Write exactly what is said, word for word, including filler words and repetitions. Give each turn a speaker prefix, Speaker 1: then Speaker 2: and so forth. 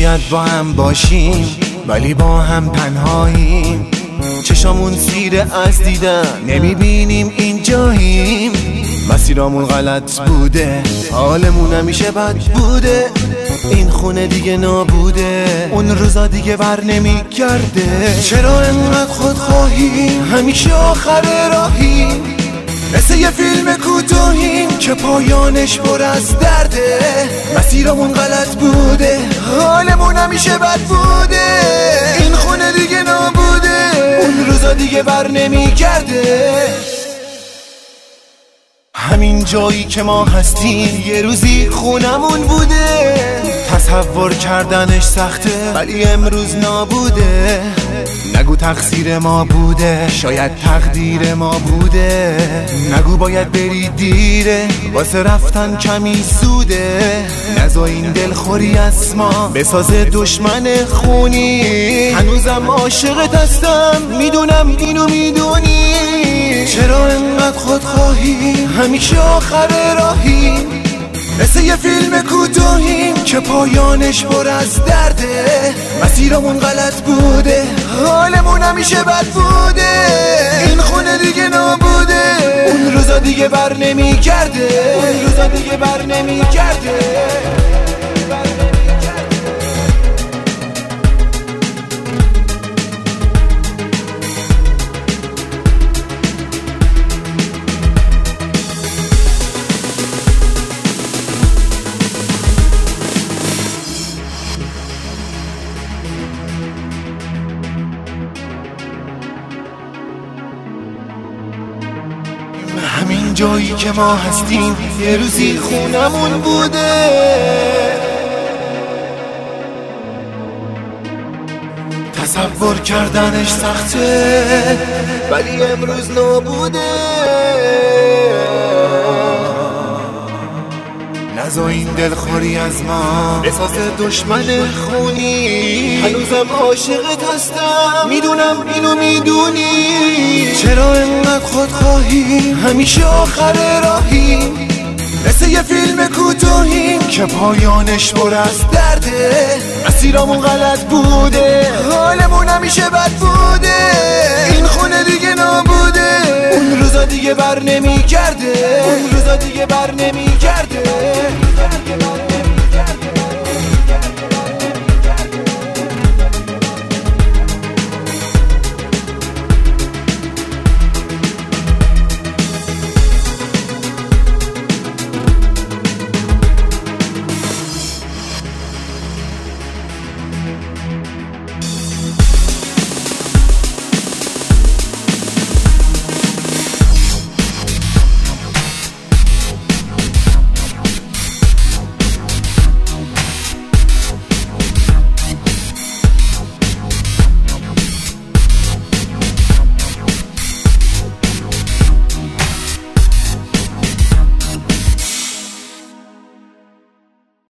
Speaker 1: شاید با هم باشیم ولی با هم پنهاییم، چشامون سیره از دیدن نمیبینیم اینجاییم. مسیرامون غلط بوده، حالمون همیشه بد بوده، این خونه دیگه نابوده، اون روزا دیگه بر نمیگرده. چرا انقدر خودخواهیم، همیشه آخر راهیم، مثل یه فیلم کوتاهیم که پایانش پر از درده. مسیرمون غلط بوده، حالمون همیشه بد بوده، این خونه دیگه نابوده، اون روزا دیگه بر نمیگرده. همین جایی که ما هستیم یه روزی خونمون بوده، تصور کردنش سخته ولی امروز نابوده. نگو تقصیر ما بوده، شاید تقدیر ما بوده، نگو باید بری دیره، واسه رفتن کمی سوده. نزا این دلخوری از ما بسازه دشمن خونی، هنوزم عاشقت هستم میدونم اینو میدونی. چرا انقدر خودخواهی، همیشه آخر راهیم، مثل یه فیلم کوتاهیم که پایانش پر از درده. مسیرمون غلط بوده، حالمون همیشه بد بوده، این خونه دیگه نابوده، اون روزا دیگه بر نمیگرده، اون روزا دیگه بر نمیگرده. همین جایی که ما هستیم یه روزی خونمون بوده، تصور کردنش سخته ولی امروز نابوده. نزا این دلخوری از ما بسازه دشمن خونی، هنوزم عاشقت هستم میدونم اینو میدونی. چرا انقدر خودخواهی، همیشه آخر راهیم، مثل یه فیلم کوتاهیم که پایانش پر از درده. مسیرمون غلط بوده، حالمون همیشه بد بوده، این خونه دیگه نابوده، اون روزا دیگه بر نمیگرده، اون روزا دیگه بر نمیگرده.